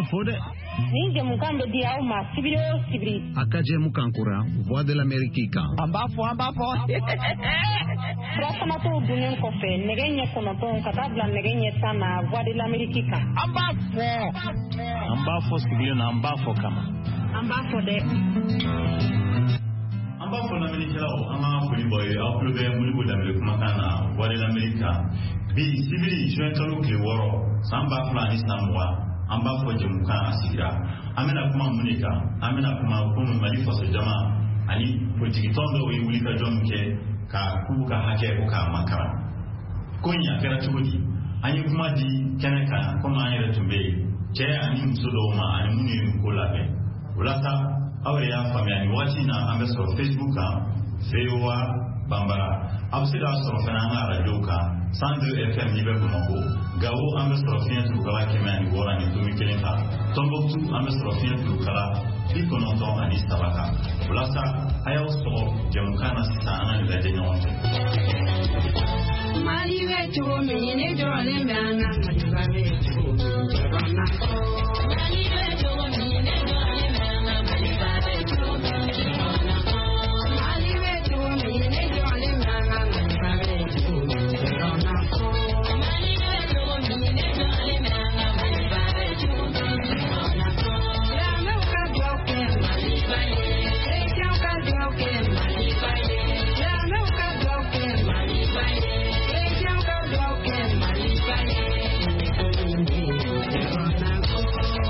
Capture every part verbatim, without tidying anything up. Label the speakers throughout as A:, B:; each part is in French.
A: fode.
B: Ninge mukambe dia au ma sibiri o sibiri.
A: Akaje mukankura Voix de l'Amérique.
C: Ambafo ambafo.
B: Frasama to dunen ko fe negenye kono ton katabla negenye sana Voix de l'Amérique.
C: Ambafo.
D: Ambafo sibiri na ambafo kama.
B: Ambafo de.
E: Ambafo na Amerika o ama fuli boy aplobe mulibo da mele kuma kana Voix de l'Amérique. Bi sibiri jointalo ke woro samba flani samwa. Amba fo jemuka asigira amena kuma munika amena kuma kuma mali faso jama ani politiki tondo wi wulika jonke ka kuka hake uka makara konya kera chudi ani kuma di kenaka kuma ayere tumbe che ani msudo ma ani muni mkolabe ulasa awe ya famia ni wati na ambeso Facebook zewa bambara absida so fana radio ka Sandre F M nibe kumako gawo ambeso fien tu kala kemani wora ni tumi kelenka Tombouctou ambeso fien tu kala bikonoto ani sabaka ulasa ayaw so jamukana sitana ni lede nyonte
F: mali wetu mene dole mbana mali wetu rona mali wetu mene dole mbana mali wetu rona mali wetu mene dole mbana mali wetu rona mali wetu mene dole mbana mali wetu rona la muka bloke mali baye eja ka bloke mali baye la muka bloke mali baye eja ka bloke mali baye rona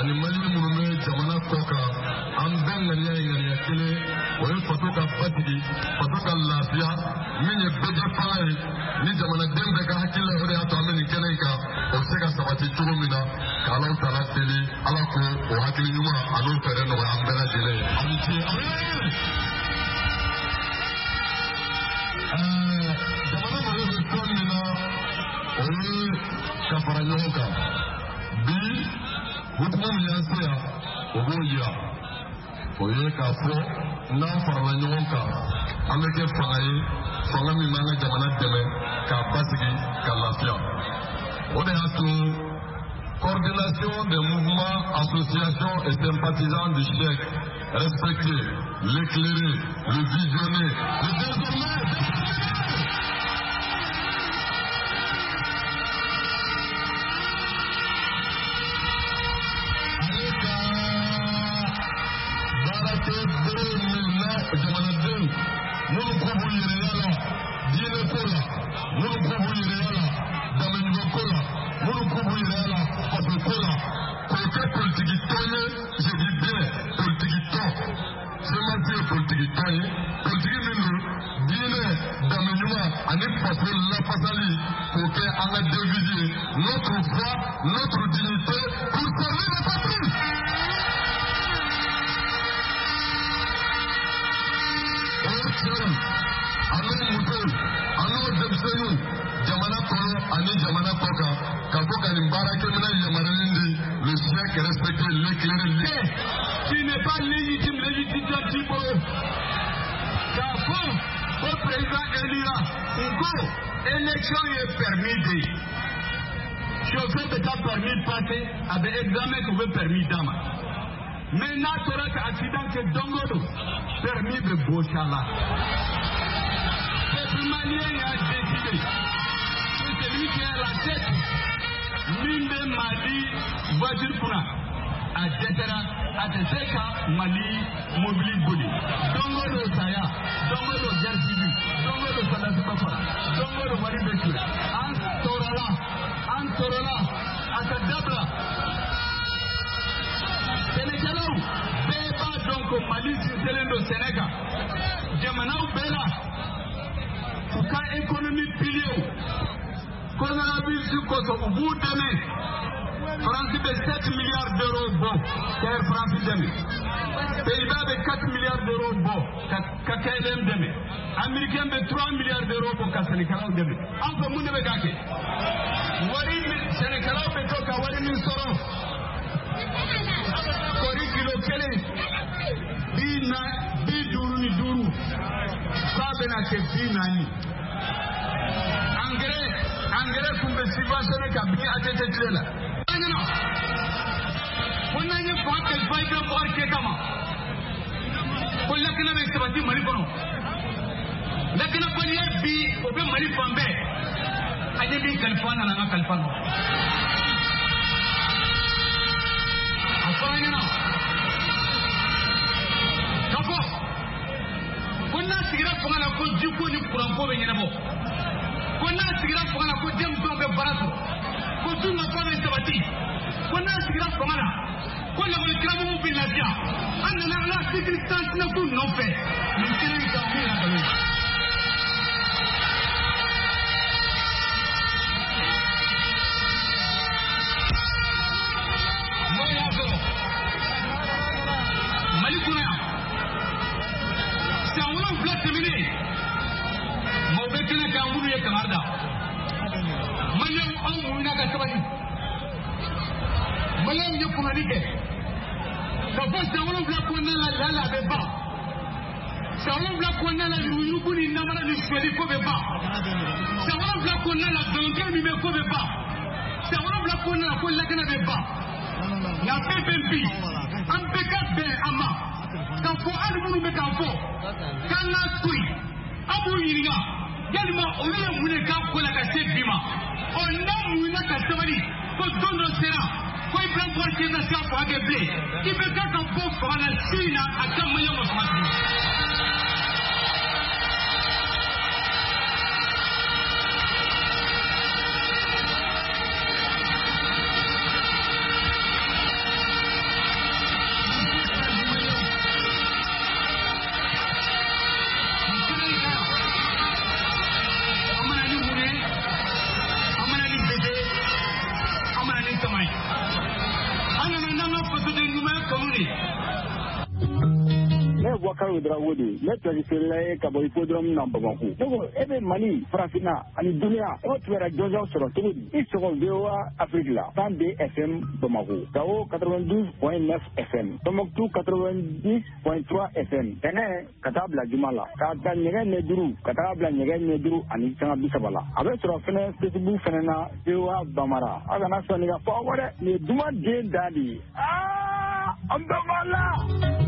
G: ani mali minnu bɛ jamana kɔ kan an bɛɛ ŋaniya ye ŋaniya kelen o ye faso ka batigi faso ka lafiya min ye bɛɛ kɛ fanga ye ni jamanaden bɛɛ ka hakili la o de y'a to an bɛ nin kɛnɛ in kan o bɛ se ka sabati cogo min na ka Alahu Taala deli Ala ko o hakili ɲuman a n'o fɛɛrɛ nɔgɔya an bɛɛ lajɛlen ye aw ni ce aw ye jamana mago bɛ fɛn min na o ye ka fara ɲɔgɔn kan bi hukumu min y'an se yan o b'o yira o ye k'a fɔ n'an farala ɲɔgɔn kan an bɛ kɛ fanga ye fanga min b'an ka jamana dɛmɛ k'a basigi ka lafiya o de y'a to coordination des mouvements, associations et sympathisants du chef respecté, l'éclairé, le visionné, le désormais jamanaden minnu ko b'u yɛrɛya la diinɛ ko la minnu ko b'u yɛrɛya la damaɲuman ko la minnu ko b'u yɛrɛya la faso ko la k'o kɛ politiki tɔn ye je dis bien politiki tɔn semasi ye politiki tɔn ye politiki min don diinɛ damaɲuman ani faso lafasali k'o kɛ an ka devise ye notre foi notre dignité pour servir la patrie. Anu muso, anu denmisɛnninw, jamana kɔnɔ ani jamana kɔ kan, ka fɔ ka nin baarakɛminɛ yamaruyalen di le chef respecté l'éclairé. Tu n'es pas légitime, légitimité t'i bolo. K'a fɔ ko président élira, ngo élection ye permis de ye. Chauffeur bɛ taa permis passer, a bɛ examen k'u bɛ permis d'a ma. Mais n'a tora ka accident kɛ don o don, permis bɛ bosi a la. Peuple malien y'a décidé que celui qui est à la tête min bɛ Mali voiture kunna a dɛsɛra a tɛ se ka Mali mobili boli. Don o don saya, don o don guerre civile, don o don salasi ba fara, don o don wari bɛ tuur. An tɔɔrɔla, an tɔɔrɔla, a ka dabila. Sénégalais bɛɛ b'a dɔn ko Mali sinsinlen don Sénégal jamanaw bɛɛ la u ka économie piliers coronavirus kosɔn u b'u dɛmɛ France bɛ sept milliards d'euros bɔ ka Air France dɛmɛ Pays-Bas bɛ quatre milliards d'euros bɔ ka ka K L M dɛmɛ Américain bɛ trois milliards d'euros bɔ ka Sénégalais dɛmɛ an fɛ mun de bɛ k'a kɛ wari min Sénégalais bɛ to ka wari min sɔrɔ kori kilo kelen bi na bi duuru ni duuru k'a bɛna kɛ bi naani engrais engrais kun bɛ subventionné ka bin A T T tile la. ko n'an ye fan kalifa i ka wari kɛ kama ko lakana bɛ sabati Mali kɔnɔ lakanabaliya bi o bɛ Mali fan bɛɛ a ye min kalifa nana an ka kalifa nɔ. a fɔra ɲɛna ka fɔ ko n'a sigira fanga la ko jiko ni kuranko bɛ ɲɛnabɔ ko n'a sigira fanga la ko denmisɛnw bɛ baara sɔrɔ ko dunkafa bɛ sabati ko n'a sigira fanga la ko lakɔlikaramow bɛ lafiya an nana an ka cycle trente-neuf nɔfɛ nin kelen in kan min na nkalon. Mali kɔnɔ yan san wolonwula tɛmɛnen maaw bɛ kɛnɛ kan minnu ye kangari da maliyɛnw anw muɲuna ka sabali maliyɛnw ye kɔnɔni kɛ ka fɔ san wolonwula kɔnɔna la lala bɛ ban san wolonwula kɔnɔna la yugu ni namara ni suɲɛli ko bɛ ban san wolonwula kɔnɔna la dɔnkɛ min bɛ ko bɛ ban san wolonwula kɔnɔna la ko lakana bɛ ban nka bɛɛ bɛ bi an bɛɛ ka bɛn a ma k'a fɔ hali minnu bɛ k'a fɔ k'an k'a to yen an b'u ɲininka yalima olu ye mun de k'a ko la ka se bi ma ɔ n'a muɲuna ka sabali ko don dɔ sera ko Ibrahima Boubacar Keïta tɛ se ka fanga kɛ bilen i bɛ taa ka bɔ fanga la su in na a ka maliyɛnw ma fanga tuguni. mai. Ana na nanga foto de nguma komuni.
H: Ne Wakaru Drawodi, ne traditionnel ka boy podrom na Bamako. Dogo ebe Mali, Frafina, ani dunia, o twera jojo soro todi. Iso vewa Afrique la, cent deux F M Bamako. Gao quatre-vingt-douze point neuf F M. Tombouctou quatre-vingt-dix point trois F M. Tene katabla jumala. Kata nyege neduru, katabla nyege neduru ani sanga bisabala. Abe soro fene Facebook fene na vewa Bamara. Aga na so ni ga forward ni duma de dali. Ah, ambamala.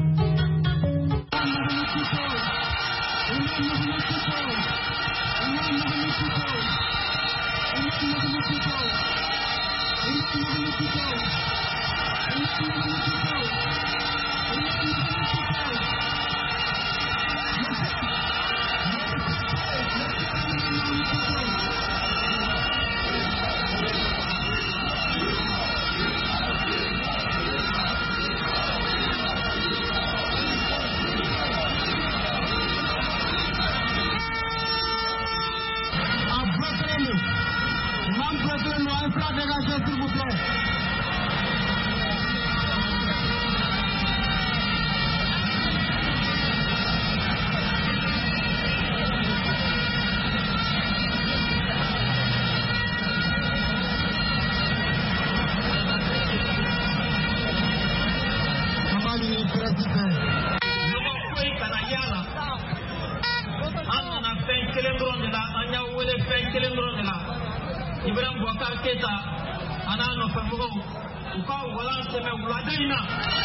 I: Ibrahim Boubacar Keita ana no famugo uka wala sema uladaina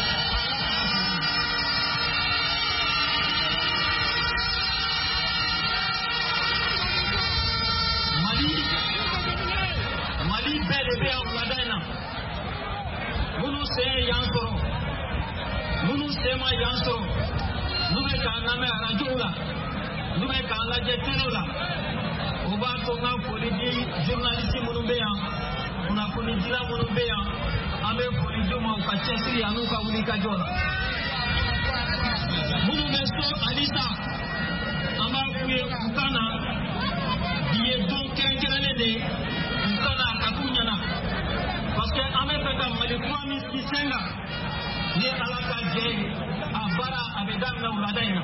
I: Mali Mali bele be uladaina munu se yansoro munu sema yansoro nube kana me rajula nube kana je tenula oba to na polisi journaliste munumbeya kuna polisi la munumbeya ambe polisi ma ukachesi anuka ulika jola munu meso alisa amba kuye ukana die don kenkelele de ukana kakunyana parce que ambe peka mali kwami kisenga ni alaka je abara abedam na uladaina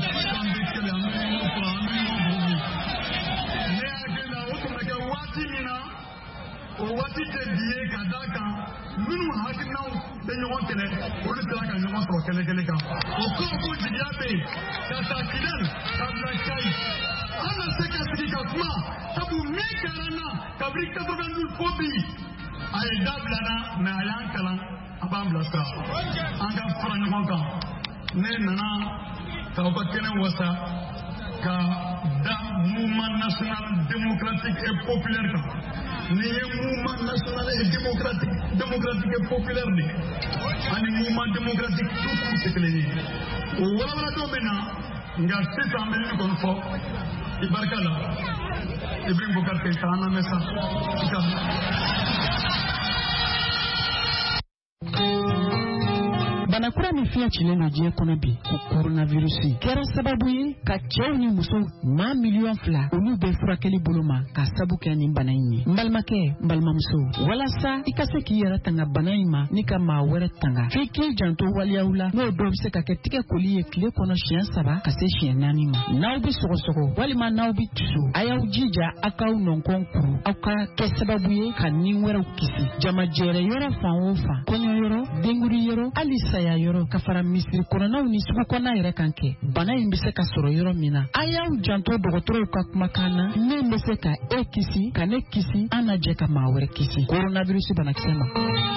G: Mali ye ka da kan minnu hakilinaw bɛ ɲɔgɔn kɛlɛ olu sera ka ɲɔgɔn sɔrɔ kɛlɛ kelen kan o kɔrɔ ko jigiya bɛ yen ka taa Kidal ka bila Kayi an na se ka sigi ka kuma sabu min kɛra n na kabini quatre-vingt-douze fo bi a ye dabila na mais a y'an kalan a b'an bilasira an ka fara ɲɔgɔn kan ne nana k'aw ka kɛnɛ wasa ka da mouvement national démocratique et populaire kan ni ye mouvement national et démocratique démocratique et populaire de ani mouvement démocratique tout coup tɛ kelen ye o walawaladenw bɛ na nka sisan bɛ min kɔni fɔ i barika la Ibrahim Boubacar Keïta an lamɛn sa i ka
J: banakura min fiɲɛ cilen don diɲɛ kɔnɔ bi ko coronavirus kɛra sababu ye ka cɛw ni musow maa miliyɔn fila olu bɛ furakɛli bolo ma ka sabu kɛ nin bana in ye n balimakɛ n balimamuso walasa i ka se k'i yɛrɛ tanga bana in ma ni ka maa wɛrɛ tanga f'i k'i janto waliyaw la n'o dɔw bɛ se ka kɛ tigɛ koli ye tile kɔnɔ siɲɛ saba ka se siɲɛ naani ma n'aw bɛ sɔgɔsɔgɔ walima n'aw bɛ tusu a y'aw jija aw k'aw nɔnkɔn kuru aw ka kɛ sababu ye ka nin wɛrɛw kisi jamajɛrɛ yɔrɔ fan o fan kɔɲɔ yɔrɔ denguri yɔrɔ hali saya yɔrɔ ka fara misiri kɔnɔnaw ni sugu kɔnɔna yɛrɛ kan kɛ bana in bɛ se ka sɔrɔ yɔrɔ min na a y'aw janto dɔgɔtɔrɔw ka kumakan na min bɛ se ka e kisi ka ne kisi an na jɛ ka maa wɛrɛ kisi coronavirus banakisɛ ma.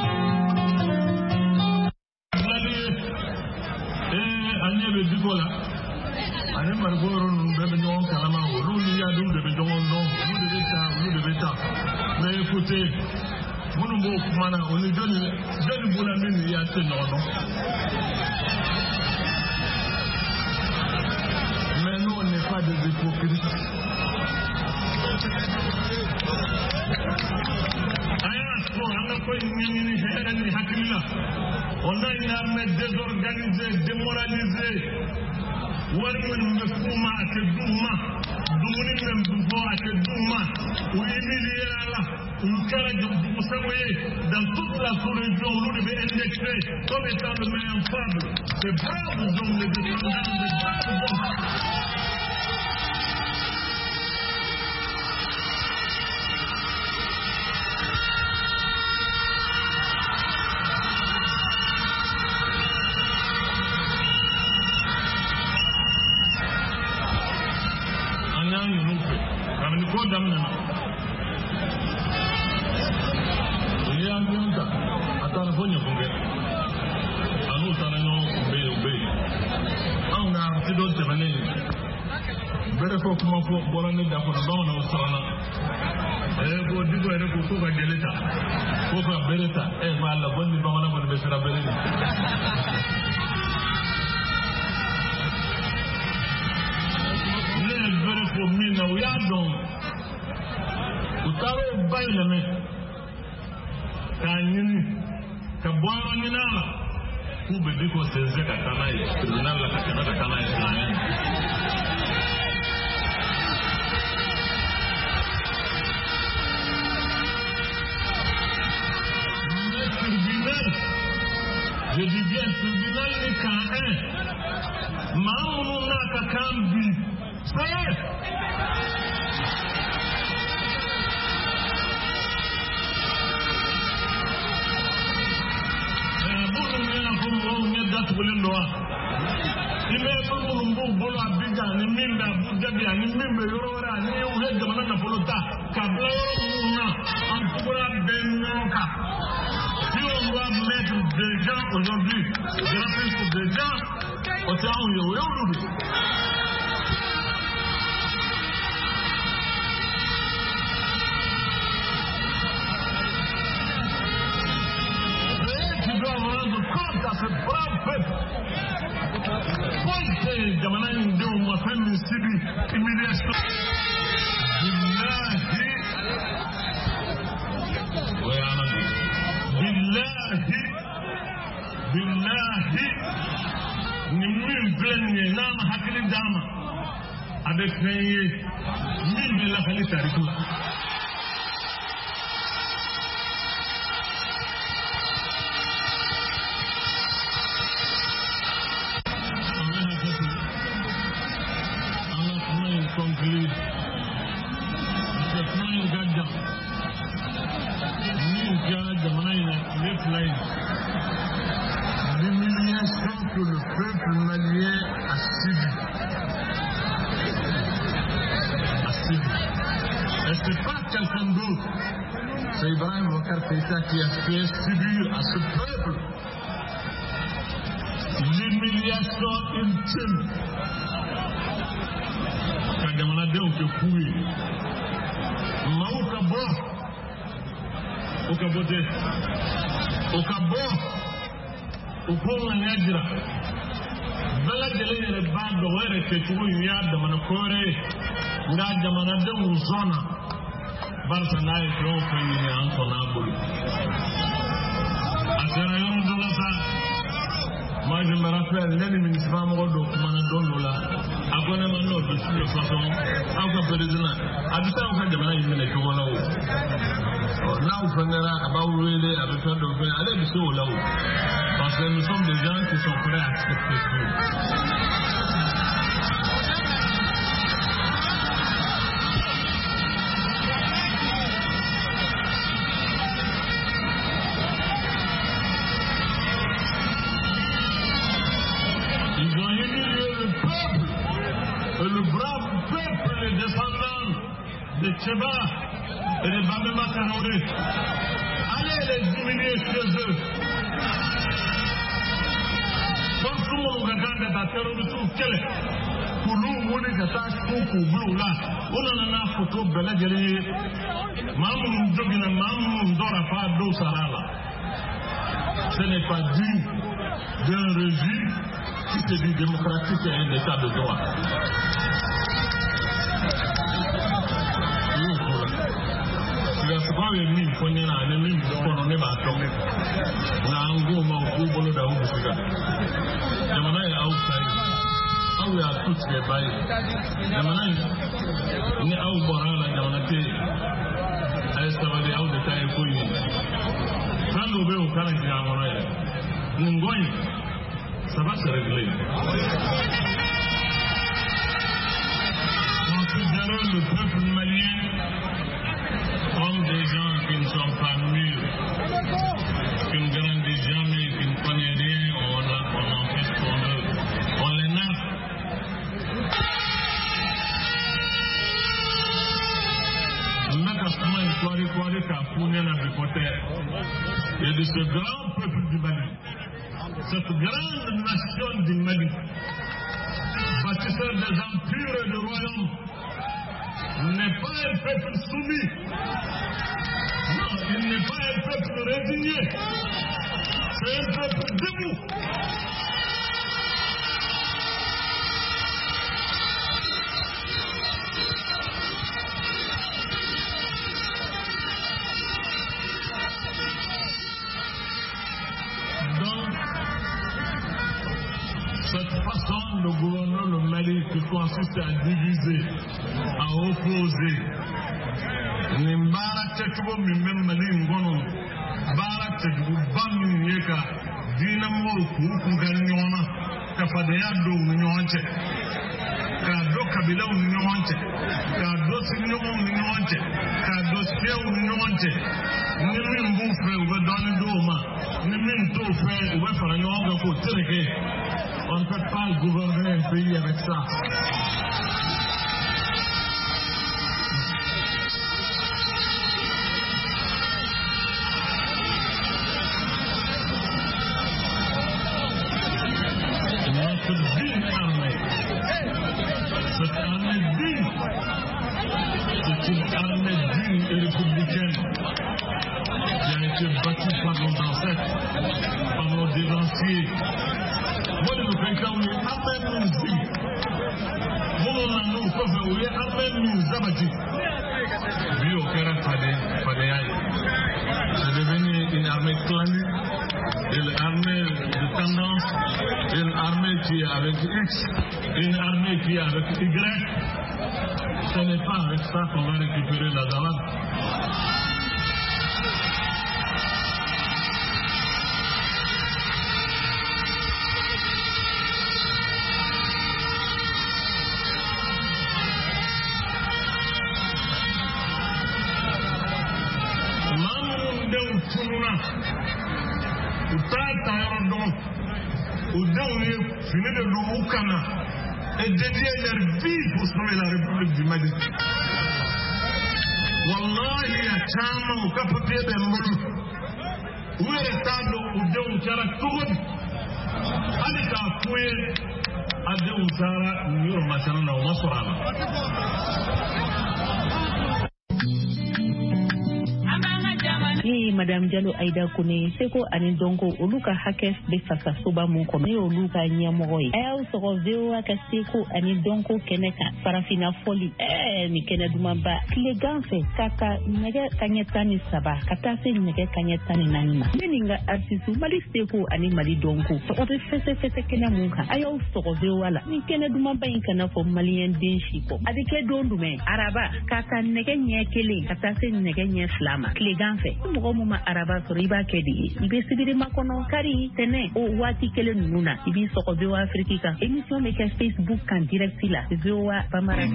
G: an ɲɛ bɛ diko la ani mariko yɔrɔ ninnu bɛɛ bɛ ɲɔgɔn kalama olu ni yadenw de bɛ ɲɔgɔn dɔn olu de bɛ taa olu de bɛ taa mais écoutez minnu b'o kuma na o ni jɔnni jɔnni b'o la min ni y'a tɛ ɲɔgɔn dɔn mais nous on n'est pas des hypocrites a y'a fɔ an ka ko ɲɛɲini hɛrɛ ni hakili la on a une armée désorganisée démoralisée wari minnu bɛ f'u ma a tɛ d'u ma dumuni min bɛ fɔ a tɛ d'u ma u humilié la u kɛra dugusago ye dans toute la sous-région olu de bɛ indexé comme étant le meilleur fable c'est braves hommes les descendants de braves hommes. daminɛna n'i y'a ɲɔgɔn ta a taara fo ɲɛkunkɛ a n'u taara ɲɔgɔn bɛ yen u bɛ yen anw ka arati dɔ tɛmɛnen bɛrɛ fɔ kuma fɔ bɔra ne da kɔnɔ bamananw siranna ɛɛ ko digo yɛrɛ ko k'o ka gɛlɛ ta k'o ka bere ta ɛ ko a la ko ni bamanan kɔni bɛ sira bere de ne ye bere fɔ min na u y'a dɔn u taara o ba yɛlɛmɛ k'a ɲini ka bɔ yɔrɔ ɲini a la k'u bɛ di ko sensɛ ka taa n'a ye tribunal la ka tɛmɛ ka taa n'a ye silamɛ mais tribunal je dis bien tribunal ni kan un maa minnu n'a ka kan bi c'est tugulen don wa i bɛ fɛn minnu b'u bolo Abidjan ani min bɛ Abujabi ani min bɛ yɔrɔ wɛrɛ ani u ye jamana nafolo ta ka bila yɔrɔ minnu na an tugura bɛɛ ɲɔgɔn kan si on doit mettre des gens aujourd'hui gratis pour des gens o tɛ anw ye o y'olu de jamana in denw ma fɛn min sibi humiliation billahi o y'an na billahi billahi ni min filɛ nin ye n'a ma hakili d'a ma a bɛ fɛn ye min bɛ lakali tariku la conclude the flying goddamn new d'autre. C'est Ibrahim Boubacar Keïta qui a fait subir à ce peuple l'humiliation ultime. Quand jamana denw tɛ fu ye maaw ka bɔ o ka bɔ tɛ o ka bɔ o ko ŋaniya jira bɛɛ lajɛlen yɛrɛ b'a dɔn o yɛrɛ kɛcogo in y'a damana ko wɛrɛ ye nka jamanadenw sɔnna barisa n'a ye fɛn o fɛn ɲini an sɔnna a bolo a sera yɔrɔ dɔ la sa moi je me rappelle ne ni minisiriba mɔgɔ dɔ kumana don dɔ la a ko ne ma n'o de sur le façon aw ka président a bɛ taa aw ka jamana in minɛ cogo la o n'aw fɛngɛra a b'aw wele a bɛ fɛn dɔ fɛ ale bɛ se o la o parce que nous sommes des gens qui sont prêts à accepter tout. Le brave peuple, les descendants de Tcheba et de Bamema Kanoré, allez les humilier chez eux. Comme tout le monde regarde la terroriste ou quelle pour nous, on est à tâche pour couvrir là. On a un photo de la guerre. Maman, Dogina, Maman, Dora, pas d'eau, Sarala. Ce n'est pas digne d'un régime qui se dit démocratique et un état de droit. Because what we mean for you and the name for never talk. Now go more go below the house. Yamanai outside. How we are put there by Yamanai ni au borala Yamanate. I somebody out the time for you. Quand on veut au Canada Yamanai. Ngoi. Ça va se régler. Considérons le peuple malien comme des gens qui ne sont pas mûrs, qui ne grandissent jamais, qui ne connaissent rien, on, a, on en fait qu'on eux, on les nappe. Et de ce grand peuple du Mali, cette grande nation du Mali, bâtisseur des empires et des royaumes, n'est pas un peuple soumis. Non, il n'est pas un peuple résigné. C'est un peuple debout. Donc, cette façon de gouverner le Mali qui consiste à diviser, à opposer. Nimbara chetubo mimem Mali ngono, bara chetubo bami yeka, dina mo kuku ganyona, kafadeya do nyonche, kado kabila nyonche, kado sinyo nyonche, kado spia nyonche. Nimi mbufe ube doni doma, nimi mtofe ube faranyonga ko tereke. On ne peut pas gouverner un pays avec ça. Notre digne armée, cette armée digne, c'est une armée digne et républicaine qui a été bâtie par nos ancêtres, par nos dévanciers. What do you think of the Amen music? Mono no kofa uye Amen music abati. Bio kera fade fade ay. C'est devenu une armée clanique, une armée de tendance, une armée qui est avec X, une armée qui est avec Y. Ce n'est pas avec ça qu'on va récupérer la Zalande. Fini de l'Oukana et dédier leur vie pour sauver la République du Mali. wallahi ya chama ukapapie bembulu uwe tado uje uchara tugodi hadi kafuye ade uchara niyo masana na umasorana
B: Ye Madame Diallo Aïda Kone seko ani donko oluka hakes be fasa soba mun kono ye oluka nyamoro ye ayaw soko vewa ka seko ani donko keneka farafina foli eh ni kene dumamba kile ganfe kaka nege kanyetani saba kata se nege kanyetani nanima meninga artisu mali seko ani mali donko soko te fese fese kene munka ayaw soko vewa la ni kene dumamba inkana fo malien den shiko adike dondume araba kaka nege nyekele kata se nege nye flama kile ganfe mɔgɔ mun ma araba sɔrɔ i b'a kɛ de ye i bɛ sibiri makɔnɔ kari tɛnɛ o waati kelen ninnu na i b'i sɔgɔ V O A Afrique kan émission bɛ kɛ Facebook kan direct la V O A Bamara.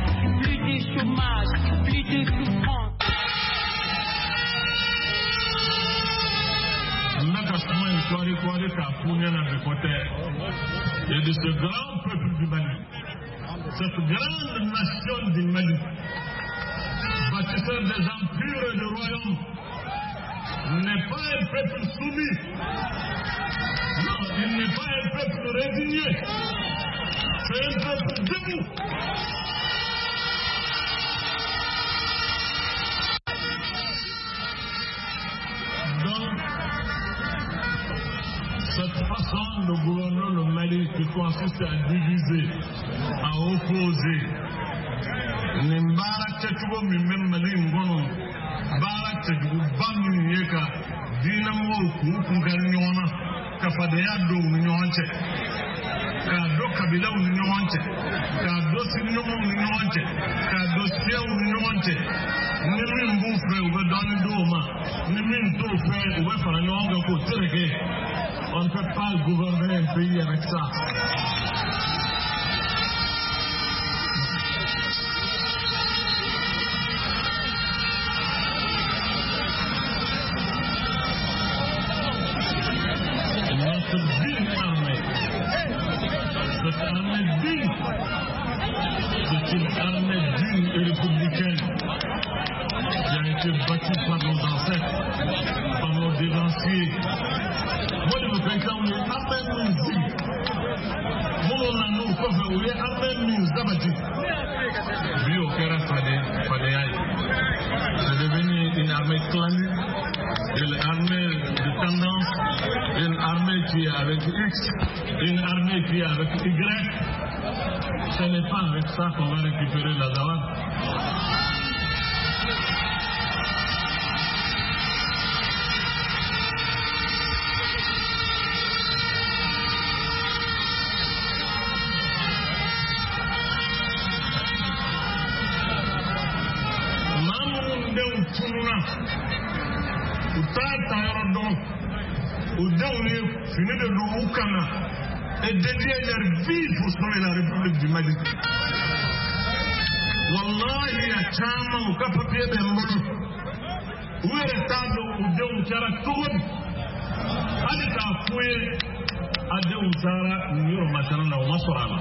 G: Naka kuma histoire kwari ka kunya na bekote et de ce grand peuple du Mali, cette grande nation du Mali, bâtisseur des empires et des royaumes, n'est pas un peuple soumis. Non, il n'est pas un peuple résigné. C'est un peuple debout. Donc, cette façon de gouverner le Mali qui consiste à diviser, à opposer, Nimbara Tchugo Mimem Mali Ngono. Barak Tchugo Bami Yeka, Dinamo, Kukunganiona, Kafadeado, Nuance, Kado Kabila Nuance, Kado Sino Nuance, Kado Sia Nuance, Nimin Bouffé, ou Don Doma, Nimin Tofé, ou Fananga Kotereke. On ne peut pas gouverner un pays avec ça. C'est une armée digne et républicaine qui a été bâtie par nos ancêtres, par nos dévanciers. Moi, je me fais quand on est armée digne. Moi, on a nos coffres, on est armée digne, Zabati. Lui, au Kera Fadéaï. C'est devenu une armée clanique, une armée de tendance, une armée qui est avec X, une armée qui est avec Y. Ce n'est pas avec ça qu'on va récupérer la Zawad. Mamoudou Touna, ou Tata Yordon, ou Downy, fini de Loukana. Et dédier leur vie pour sauver la République du Mali. Wallahi ya chama ukapapie bembulu uwe tado ude uchara tugodi hadi kafuye ade uchara niyo masana na umasorana.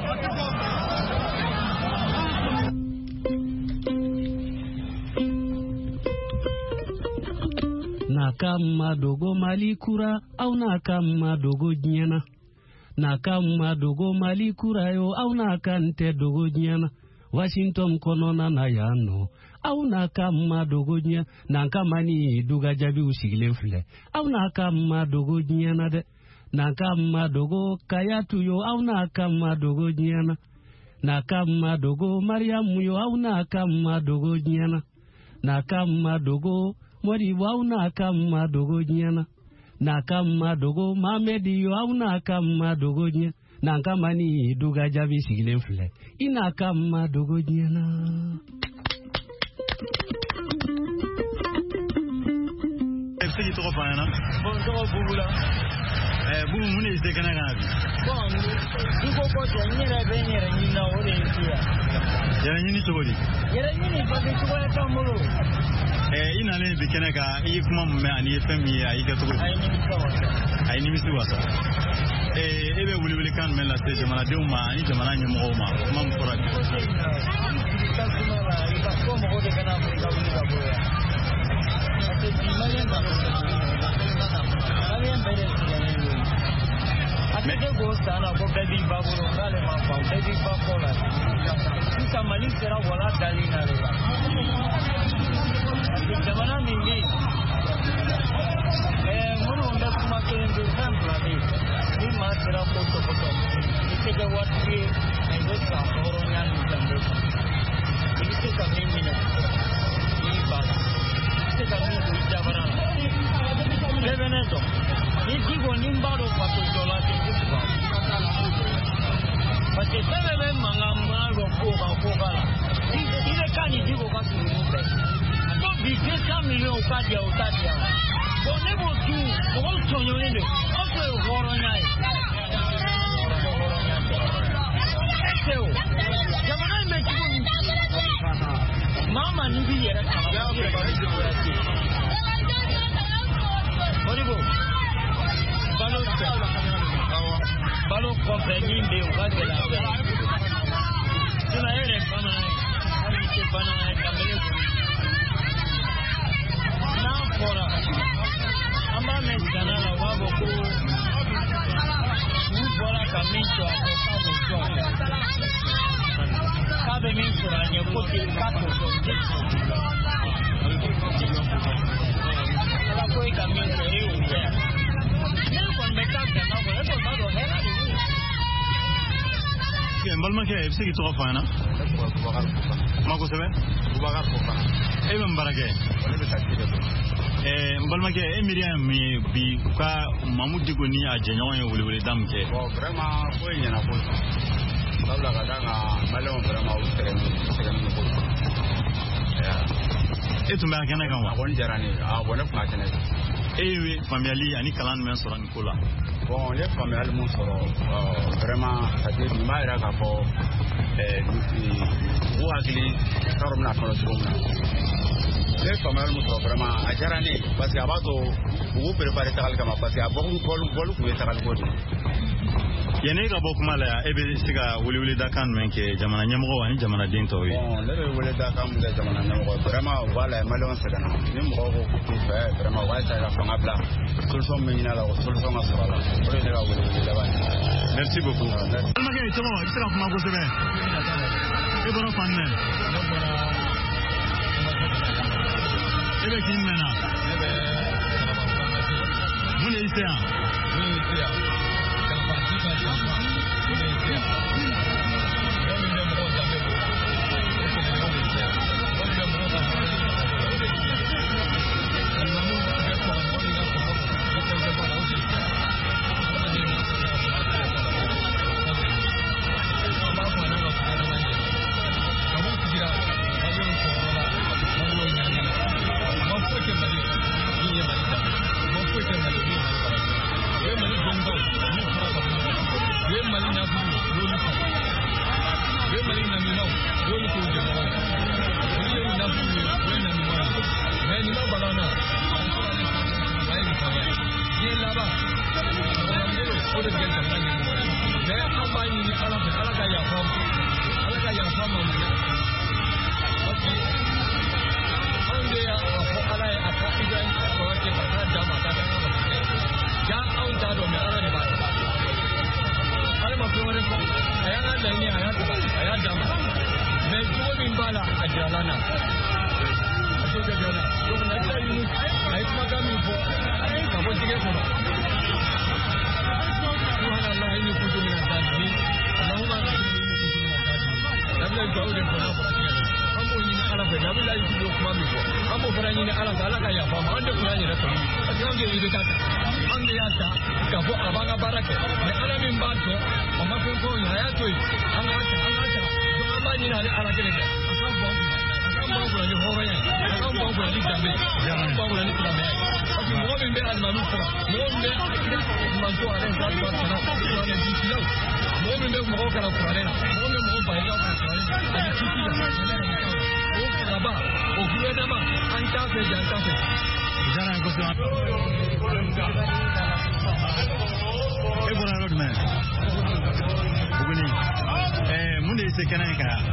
K: Na kama dogo Mali kura au na kama dogo nyana. Na kama dogo Mali kurayo au na kante dogo nyana Washington konona na yano au na kama dogo nyana na kama ni duga jabi usigile fle au na kama dogo nyana de na kama dogo kayatu yo au na kama dogo nyana na kama dogo Mariamu yo au na kama dogo nyana na kama dogo mori au na kama dogo nyana na kama dogo Mamedi yo au na kama dogo nya na kama ni duga jabi sigile fle ina kama dogo nya na
E: Fili to fa na bon to bubu la eh bubu mun ise kana kana bi bon ni ko ko to ni ra be ni ra ni na o le sia yara ni ni to bodi yara ni ni ba ko ko ta mo eh ina le bi kana ka yi kuma mu me ani fami ayi ka to ai ni mi wasa eh ebe wuli wuli kan men la se jamana de uma ni jamana nyi mo ma mam fura
L: Ate go sana ko baby baburo kale ma pa baby babola. Sika mali sera wala dalina le. Ate jamana mingi. Eh mono onda kuma ke ndo sample ni. Ni ma sera foto foto. Ite ga wati ndo sa oronya ni tambe. Ite ka mimi na. Ni ba. Ite ka mimi jamana. Leveneto. Ni digo nimbaro pato dola de kuba. Parce que ça même mangama ro koka koka la. Ile kani digo ka su mbe. To bi deux cents millions ka dia o ta dia. Bon ne bo tu, o sonyo ne. O so horo nyai. Seo. Jamana me digo ni. Mama ni bi yera ka. Oribo. Balo balo compagnie de Ogagela. Sina ere bana ani ke bana kamele. Na fora. Amba me kana la wabo ko. Ni fora kamincho akoka bo. Kabe mi fora nye kote kato so. Ala ko kamincho e o.
E: Mbalma ke ebse ki to fana mako sebe Boubacar Fofana e be mbarake wala be takire eh mbalma ke e miriam mi bi ka Mamoudou Dicko ni a jenyon e wuli wuli dam ke bon vraiment ko nyana ko sabla ka danga malon vraiment o tere tere ko e tumba kana kan wa woni jarani a wona fa tane ewe familiali ani kalan men soro ni kola bon les familial mon soro vraiment ça dit maira ka po eh ou agli karom na kono sumna les familial mon soro vraiment a jarani parce que abato ou préparer takal kama parce que abon bolu bolu ko takal ko yene ga bok mala ebe siga wuli wuli dakan men ke jamana nyamgo ani jamana din to yi bon le wuli dakan mu jamana nyamgo vraiment wala malon sagana ni mo ko ko fa vraiment wa ta la fanga bla solution men ina la solution ma sala la pour le ga wuli wuli la merci beaucoup alma ke to mo sira kuma ko sebe e bono fanne ebe kinna ebe mune isea mune isea
M: E bɔra yɔrɔ jumɛn? Buguni. Ɛɛ mun de ye se kɛnɛ in kan yan?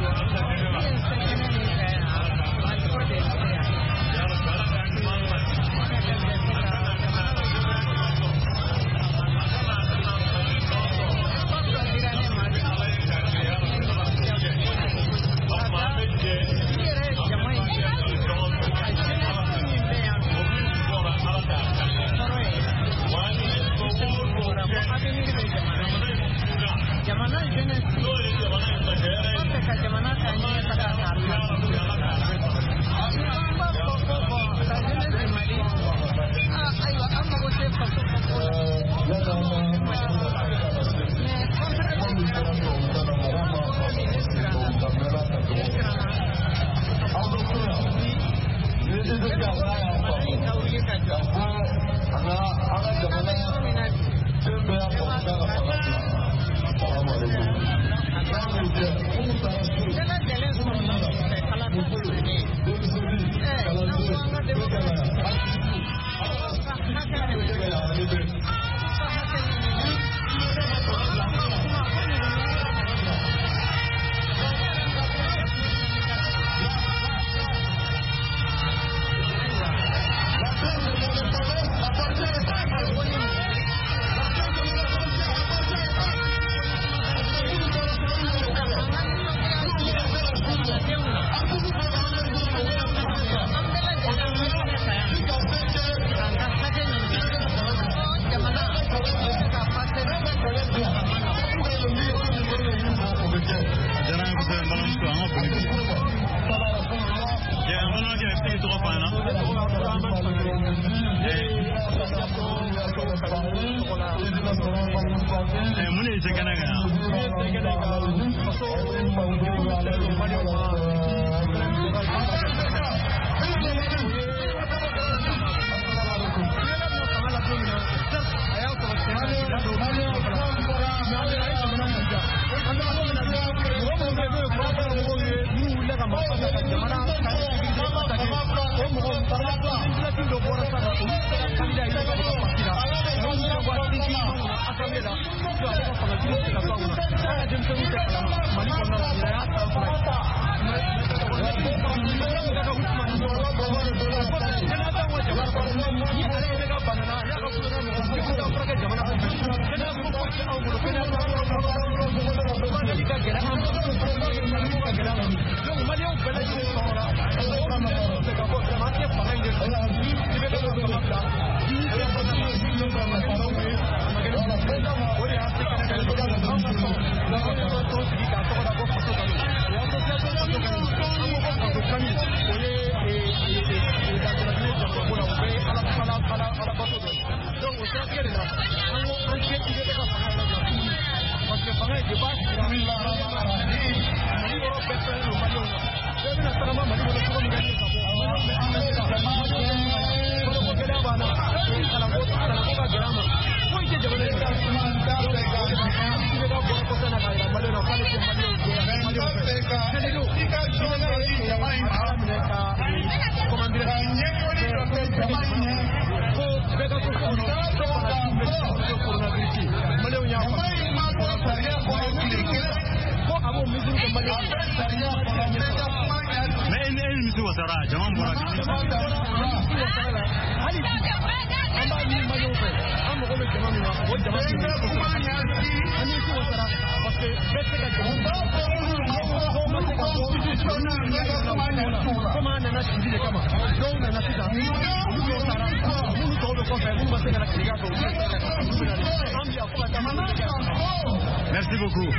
M: Merci beaucoup.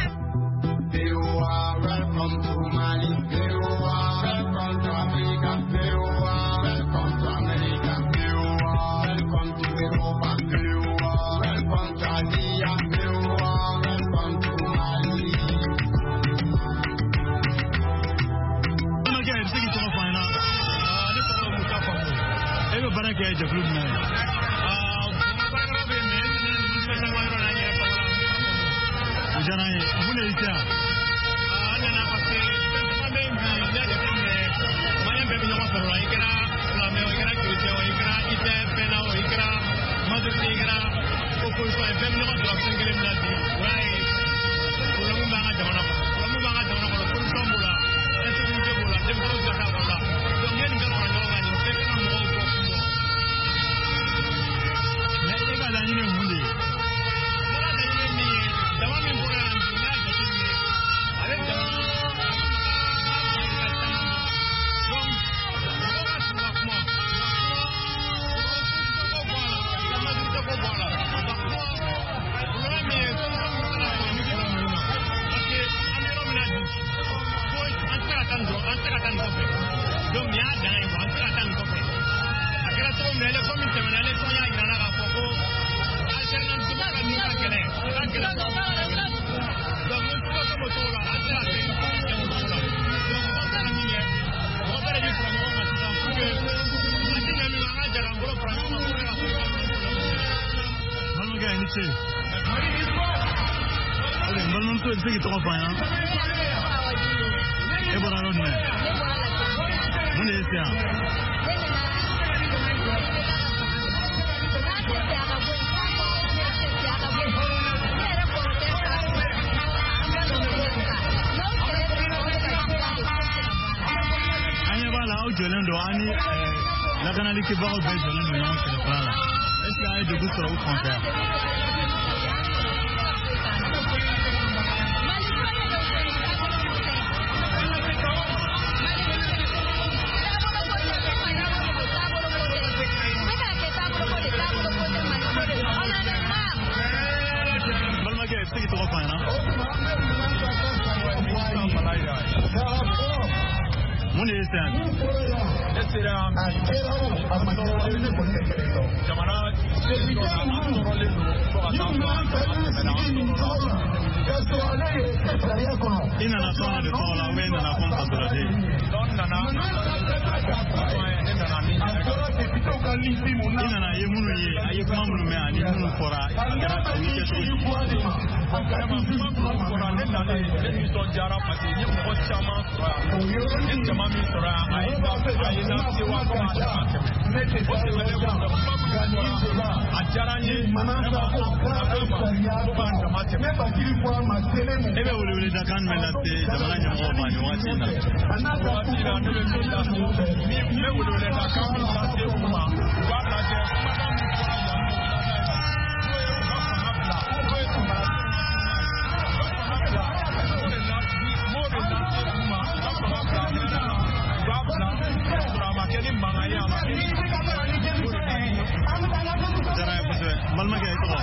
F: Welcome to Mali. Welcome to Africa. Welcome to America. Welcome to Europa. Welcome to Asia. Welcome to Mali.
M: Opposition
G: mais les communes terminales, les soignants, il y en a à Foko. Alternativement, la mise en galère. La galère. Donc, nous sommes comme autour là. Après, la technique, on est autour là. Donc, on va la minière. On va aller prendre un assistant pour que. La technique, nous allons aller en gros prendre un assistant pour que. Allons, gars, Nietzsche. Ok, on va nous montrer ce qui est trop fin, hein. Et bon, alors, mais. On est ici, hein. Jolendo ani la canali qui va au bel Jolendo non c'est pas là. Est-ce qu'il y a de goût sur le contraire? Balmake est-ce qu'il te reprend là? Mon est c'est il n'en a pas de temps là, mais il n'en a pas de il n'en a eu mon yé, a eu comment me a dit mon fora, il y a eu quelque chose. Ebe wuli da kan mela te jamana nyamo ba ni wati na wati na ne ni me wuli da kan mela te kuma wa na je madam Malma ke ito.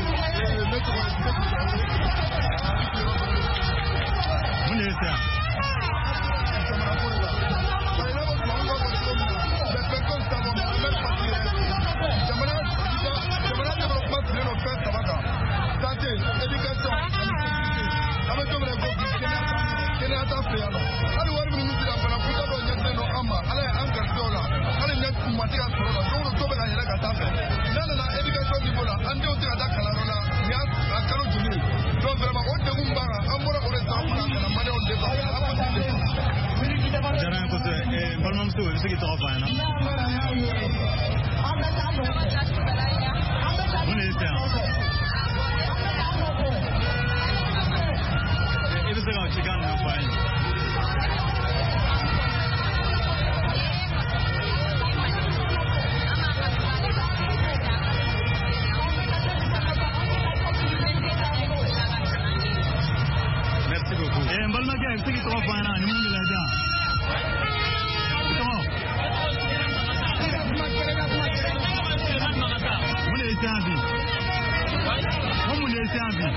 G: Mune ese. Ce qui est trop fun, non? On est ici. Et vous savez, je gagne le point. Merci beaucoup. Et un bon magasin, ce qui est trop fun, non? Nous, nous l'avons. Vamos nesse avião.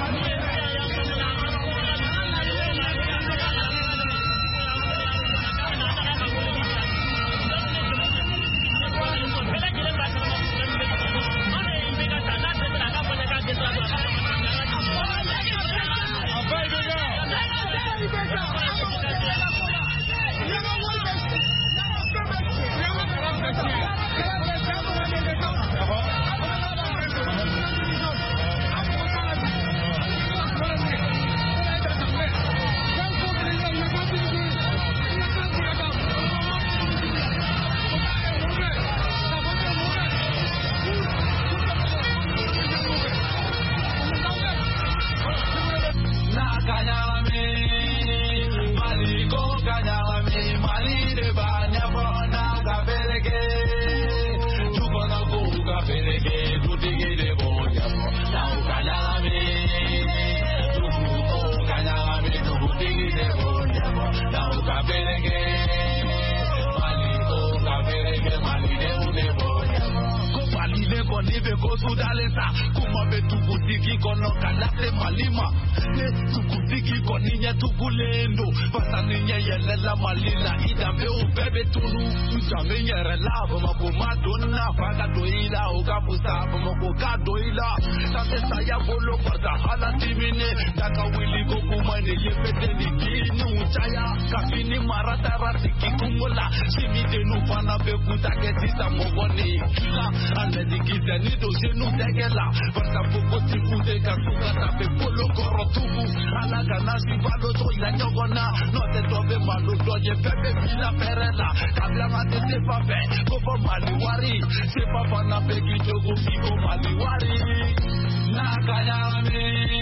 G: Go to Dalesa.
N: kuma be tukutiki kono kalate malima ne tukutiki koninya tukulendo pasaninya yelela malila idambe ubebe tunu ujame yerela bama donna faga doila ukapusa bama ka doila sate saya bolo pada hala timine daka wili go kumane yepete nikini uchaya kapini marata ratiki kumula simite nu fana be kutake tisa mogoni kila ande dikize ni do jenu tegela pasa poko tifude kasuka tape polo korotubu ala ganasi valo toila nyogona no te tobe malo doje pepe bila perela kabla mate te pape kopo maliwari se papa na begi jogo fiko maliwari na kayame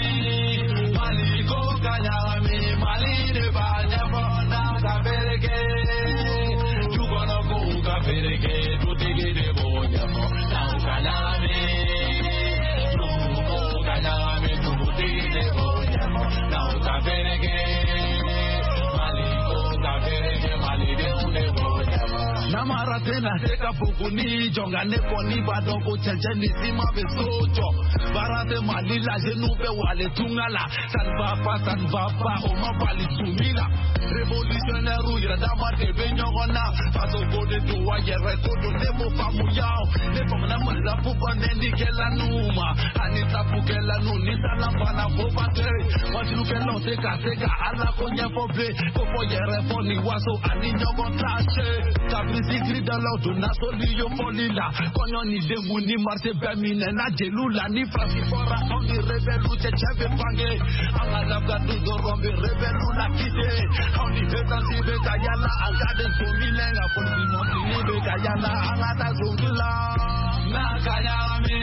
N: mali go kayame mali de banya bona kabereke tu gonna go kabereke tu dige de bonya na kayame tu go kayame tu dige de bonya na kabereke mali go kabereke mali de de bonya namara tena seka pukuni jonga ne koni badoko chenche ni sima besojo barate malila jenupe wale tungala salva pa salva pa o mabali sumila revolutionnaire ira dama de benyogona faso gode to waye rekodo ne mo famuyao ne pomna mala pupa nendi kela numa anita pukela nuni sala bana fobate wajulu kelo seka seka ala konya fobe popo yere foni waso ani nyogo tache Sikri da lauto na soli yo folila konyo ni demu ni marse bemine na jelula ni frafi fora on ni rebelu che chebe pange anga labga du do rombe rebelu na kide on ni beta si beta yala anga de somile na polisi monti ni beta yala anga ta zungula na kayame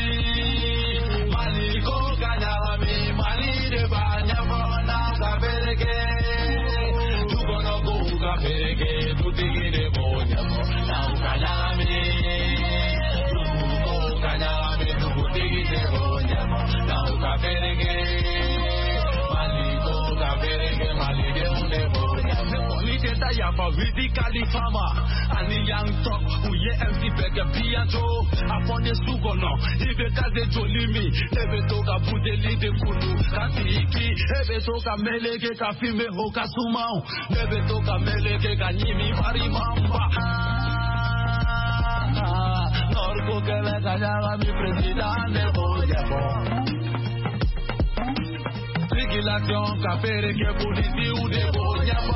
N: mali ko kayame mali de banya bona kabereke tu gono go kabereke tu digire bonya now kayame tu kayame tu digire bonya now kabereke mali go kabereke mali de unde bonya ni teta ya fa vidi kalifama ani yang talk uye M C bega pianto apone sugono ibe kaze jolimi ebe toka budeli de kudu katiki ebe toka meleke kafime okasumao ebe toka meleke kanyimi marimamba norko kele kanyala mi presidente boyebo trigilation kapere ke polisi ude boyebo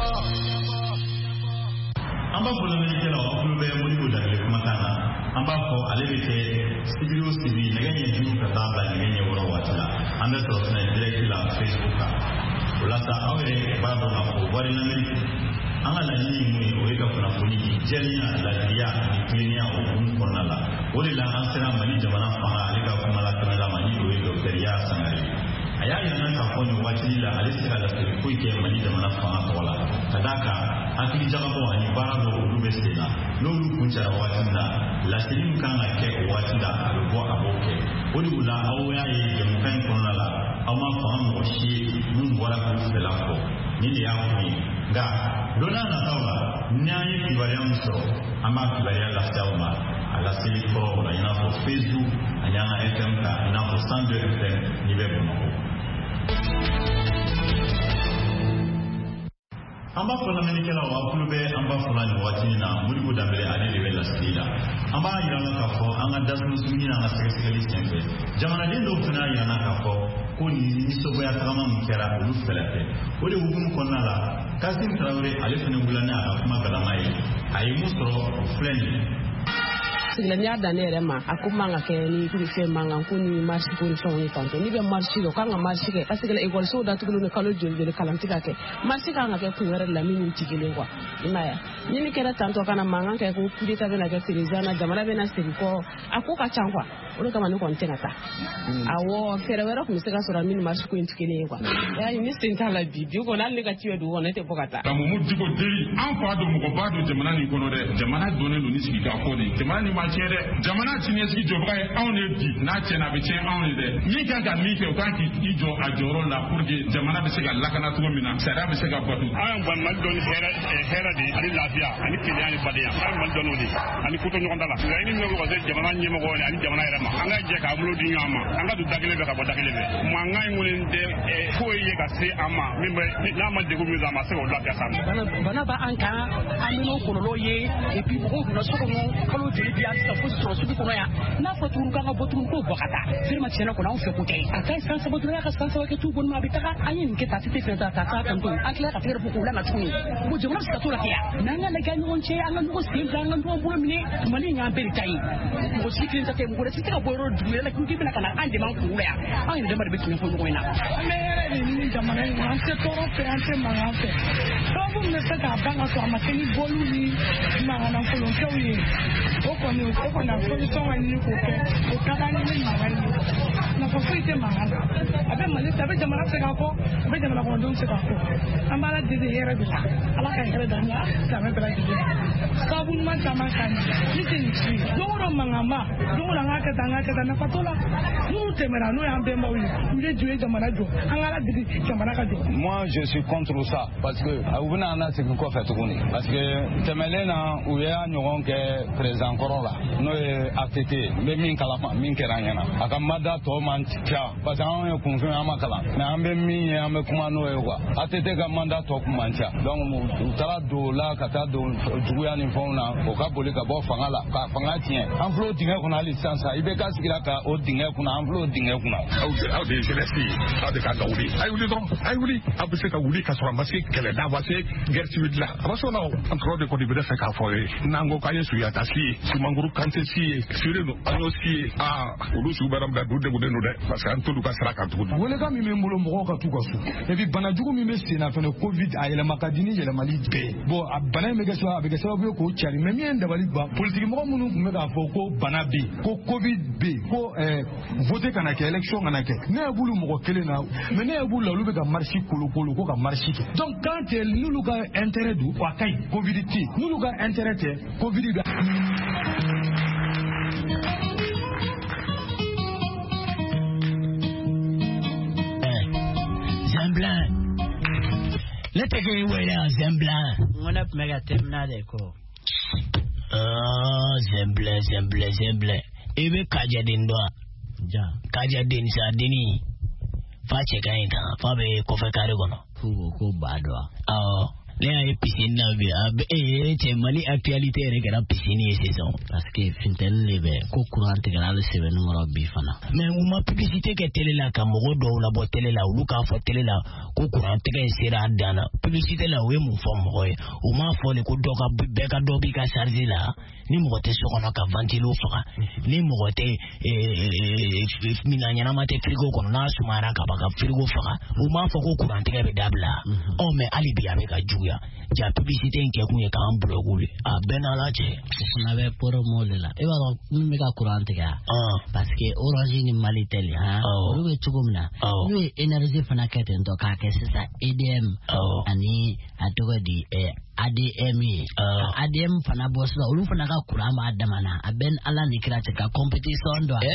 E: amba bolo ni kela o ku be muri ko dale kuma kana amba ko alebete sibiro sibi naganye ju ka tabla naganye woro watala anda to na direct la Facebook ka wala ta awre ba do na ko wari na mi anga la ni mu o ka kuna funi jenya la dia ni klinia o kun konala wala la ansera mali jamana fa alika kuma la kana la mali o do kariya sanari aya yana ka ko ni watili la alisa la ko ke mali jamana fa wala kadaka akili jagabo ani barado ubesela lolu kunja watinda la silim kana ke watinda albo aboke wodi ula awya ye jemukan konala ama fahamu shi mun wala ku fela ko ni ya kuni ga dona na tawa nyayi kibariam so ama kibaria la tawa ala siliko wala ina ko Facebook anyana F M ka ina ko Sandre F M ni bebo mako amba fola menikela wa kulube amba fola ni watina muri ko dambele ani de bela stila amba yana ka fo anga dasmu sumini na sekeli sembe jamana dindo kuna yana ka fo ko ni nisobo ya kama mkera ulu felate wole hukumu konala Kasim Traore alifanya bulana akuma galamai ayi musoro fleni
O: sigla nya danere ma akuma nga ke ni ku fe manga ku ni marché ko so ni tanto ni be marché ko nga marché ke asigla école so da tukulu ne kalo jol jol kalantika ke marché ka nga ke ku wera la mini tikile kwa imaya ni ni kera tanto kana manga ke ku kudi ta bena ke tirizana jamana bena siriko akuka changwa ule kama ni kontenga ta awo fere wera ku miseka sura mini marché ko tikile kwa ya ni stinta la bibi ko nan ni ka tiwe du wona te pokata
P: tamu mudiko deri an fa do mo ko ba do jamana ni kono de jamana donen do ni sika ko ni jamana ni chere jamana chine siki joba e awne di na chena be chen awne de mi kan kan mi ke kan ki ijo ajoro la pour que jamana be sega lakana to mina sara be sega batu ayan ban mal don hera hera di ali lafia ani kiliani badiya ay mal don di ani kuto nyon dala ni mi ko jamana nyimo ko ani jamana era ma an ka jɛ ka bolo di ɲɔgɔn ma an ka don da kelen fɛ ka bɔ da kelen fɛ mankan in kɔni tɛ foyi ye ka se an ma min bɛ n'a ma degun min sɔrɔ a ma se k'o lafiya sa
Q: bana b'an kan an bɛ n'o kɔlɔlɔ ye et puis mɔgɔw donna so kɔnɔ kalo joli bi yan sisan fo sɔrɔ sugu kɔnɔ yan n'a fɔ tuguni k'an ka bɔ tuguni k'o bɔ ka taa firima tiɲɛna kɔnɔ anw fɛ ko tɛ a ka ɲi san saba dɔrɔn y'a ka san saba kɛ t'u bolo ma a bɛ taga an ye nin kɛ tan tɛ fɛ ta k'a kan to an tilala ka tɛgɛ fɔ k'o lana tuguni bon jamana bɛ se ka t'o la kɛ yan n'an ka lajɛ ɲɔgɔn cɛ an ka ɲɔgɔn sen bila an ka ɲɔgɔn bolo minɛ mali y'an bɛɛ de ta ye mɔgɔ si kelen ta tɛ mɔgɔ wɛrɛ si tɛ ka bɔ yɔrɔ dugu yɛrɛ la k'i bɛna ka na an dɛmɛ an kun la yan an yɛrɛ dama de bɛ tiɲɛ fɔ ɲɔgɔn in na an bɛ yɛrɛ de ɲini jamana in an tɛ tɔɔrɔ fɛ an tɛ mankan fɛ sababu min bɛ se k'a ban ka sɔrɔ a ma kɛ ni bɔliw ni mankannankolonkɛw ye o kɔni o kɔni a solution ka ɲini k'o kɛ o ka d'an ye ni mankan ye nafa foyi tɛ mankan na a bɛ mali a bɛ jamana se ka kɔ a bɛ jamana kɔnɔdenw se ka kɔ an b'a la deli hɛrɛ de la ala ka hɛrɛ d'an ma silamɛ bɛɛ lajɛlen sababu ɲuman caman ka ɲi ni tɛ nin si don o don mankanba don o don an k'a kɛ tan an k'a kɛ tan nafa t'o la n'u tɛmɛna n'o y'an bɛnbaw ye u ye ju ye jamana jɔ an k'a la deli jamana ka jɔ.
R: Moi je suis contre ça parce que u bɛna an na segin kɔfɛ tuguni parce que tɛmɛlen na u ye ɲɔgɔn kɛ président kɔrɔ la n'o ye A T T n bɛ min kalama min kɛra an ɲɛna a ka mada tɔ man ca parce que anw ye kunfin an ma kalan mais an bɛ min ye an bɛ kuma n'o ye quoi A T T ka manda tɔ kun man ca donc u taara don o la ka taa don juguya ni fɛnw na o ka boli ka bɔ fanga la ka fanga tiɲɛ an filɛ o dingɛ kɔnɔ hali sisan sa I B K sigira ka o dingɛ kunna an filɛ o dingɛ kunna.
P: aw de ye jeunesse ye aw de ka kan ka wuli a ye wuli dɔrɔn a ye wuli aw bɛ se ka wuli ka sɔrɔ a ma se kɛlɛ da a ma se guerre civile la a ma sɔn na o an tɔrɔ de kɔni bɛ ne fɛ k'a fɔ ye n'an ko k'an ye Suyata si ye Simankuru Kante si ye Sirenu an y'o si ye aa olu sugu bɛɛ bila du degunnen don dɛ parce que an t'olu ka sira kan tuguni.
S: welekan min bɛ n bolo mɔgɔw ka t'u ka so et puis bana jugu min bɛ sen na fɛnɛ Covid a yɛlɛma ka di ni yɛlɛmali bɛɛ bon a bana in bɛ kɛ sababu a bɛ kɛ sababu ye k'o cari mais min ye dabali ban politiki mɔgɔ minnu tun bɛ k'a fɔ ko bana bɛ yen ko Covid bɛ yen ko ɛɛ vote kana kɛ élection kana kɛ ne ye bulu mɔgɔ kelen na mais ne ye bulu la olu bɛ ka marche kolokolo ko ka marche kɛ donc quand n'olu ka intérêt don a ka ɲi Covid tɛ yen n'olu ka intérêt tɛ Covid bɛ.
T: Zemblan. Let me get away now, Zemblan.
L: Ngona kumeka temnade ko.
T: Ah, Zemblan, Zemblan, Zemblan. Ebe kaja dindwa.
L: Ja.
T: Kaja din sa dini. Fa cheka inka, fa be kofe kare kono.
L: Ku ko badwa.
T: Ah. Ne a ye piscine na bi a eh cɛ Mali actualité yɛrɛ kɛra piscine ye sisan
L: parce que funtɛni de bɛ ko courant tigɛra hali sɛbɛnni kɔrɔ bi fana
T: mais u ma publicité kɛ télé la ka mɔgɔ dɔw labɔ télé la olu k'a fɔ télé la ko courant tigɛ in sera a dan na publicité la u ye mun fɔ mɔgɔ ye u m'a fɔ de ko dɔ ka bɛɛ ka dɔ b'i ka charge la ni mɔgɔ tɛ so kɔnɔ ka ventilo faga ni mɔgɔ tɛ minan ɲɛnama tɛ frigo kɔnɔ n'a sumayara ka ban ka frigo faga u m'a fɔ ko courant tigɛ bɛ dabila ɔ mais hali bi a bɛ ka juguya ja publicité in kɛ kun ye k'an bloquer le a bɛɛ n'ala cɛ
L: fana bɛ promo de la e b'a dɔn min bɛ ka courant tigɛ parce que Orange ni Malitel han olu bɛ cogo min na n'u ye énergie fana kɛ ten tɔ k'a kɛ sisan E D M ani a tɔgɔ di A D M ye A D M fana bɔ sisan olu fana ka courant b'a dama na a bɛɛ ala ni kira cɛ ka compétition dɔn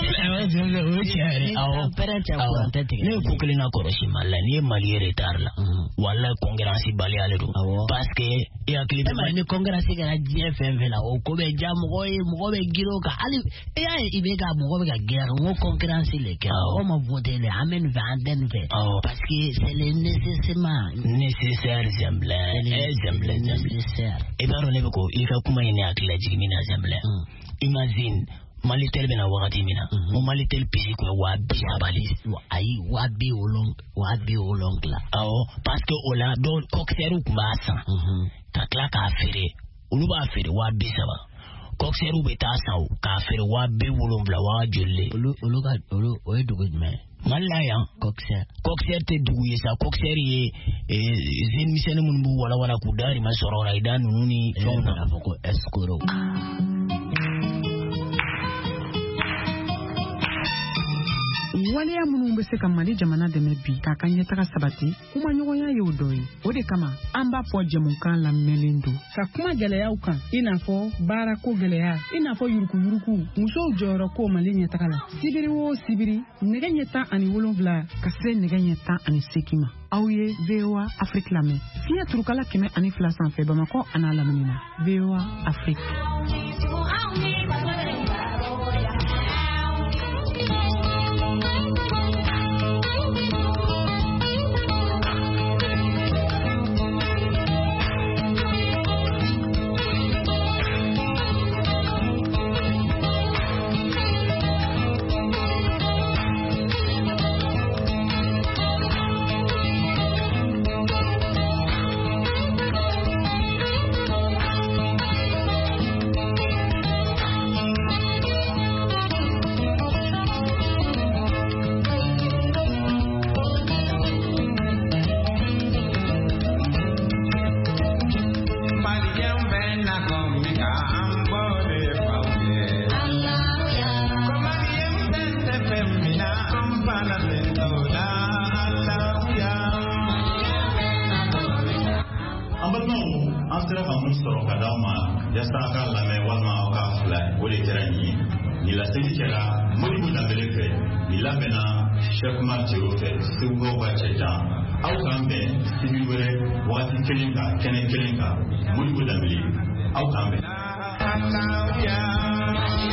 T: o cɛ yɛrɛ awɔ ne ye ko kelen ka kɔlɔsi Mali la n'i ye Mali ye retard la walahi concurrence baliya de don parce que i hakili bɛ
L: ni concurrence kɛra diɲɛ fɛn fɛn la o ko bɛ ja mɔgɔ ye mɔgɔ bɛ girin o kan hali e y'a ye i bɛ ka mɔgɔ bɛ ka girin a kan n ko concurrence le kɛra mɔgɔ ma voté le an bɛ nin fɛ an tɛ nin fɛ parce que c'est le nécessairement
T: nécessaire Zemblan Zemblan
L: nécessaire
T: e b'a dɔn ne bɛ ko i ka kuma in ne hakili la jigin min na Zemblan imagine Malitel bɛna wagati min na o Malitel pisi kun ye waa bi saba de
L: ayi waa bi wolon waa bi wolonwula
T: awɔ parce que o la dɔw coxeur kun b'a san ka tila k'a feere olu b'a feere waa bi saba coxeur bɛ taa san k'a feere waa bi wolonwula waa joli de
L: olu olu ka olu o ye dugu jumɛn
T: Mali la yan
L: coxeur
T: coxeur tɛ dugu ye sa coxeur ye zine misɛnnin minnu b'u walawala k'u dahirimɛ sɔrɔ o la i da ninnu ni fɛnw na
L: k'a fɔ ko escroc
J: waleya minnu bɛ se ka Mali jamana dɛmɛ bi k'a ka ɲɛtaga sabati kuma ɲɔgɔnya ye o dɔ ye o de kama an b'a fɔ jɛmukan lamɛnlen don ka kuma gɛlɛyaw kan i n'a fɔ baarako gɛlɛya i n'a fɔ yuruguyurugu musow jɔyɔrɔ ko Mali ɲɛtaga la sibiri o sibiri nɛgɛ ɲɛ tan ani wolonwula ka se nɛgɛ ɲɛ tan ani seegin ma aw ye V O A Afrique lamɛn fiɲɛ turukala kɛmɛ ani fila sanfɛ Bamakɔ a n'a lamini na V O A Afrique
E: yasa ka lamɛn walima aw ka fila o de kɛra nin ye nin laseli kɛra Modibo Dambele fɛ nin labɛnna Cheikh Umar Jero fɛ Segukaw ka cɛjan aw k'an bɛn sibiri wɛrɛ wagati kelen kan kɛnɛ kelen kan Modibo Dambele aw k'an bɛn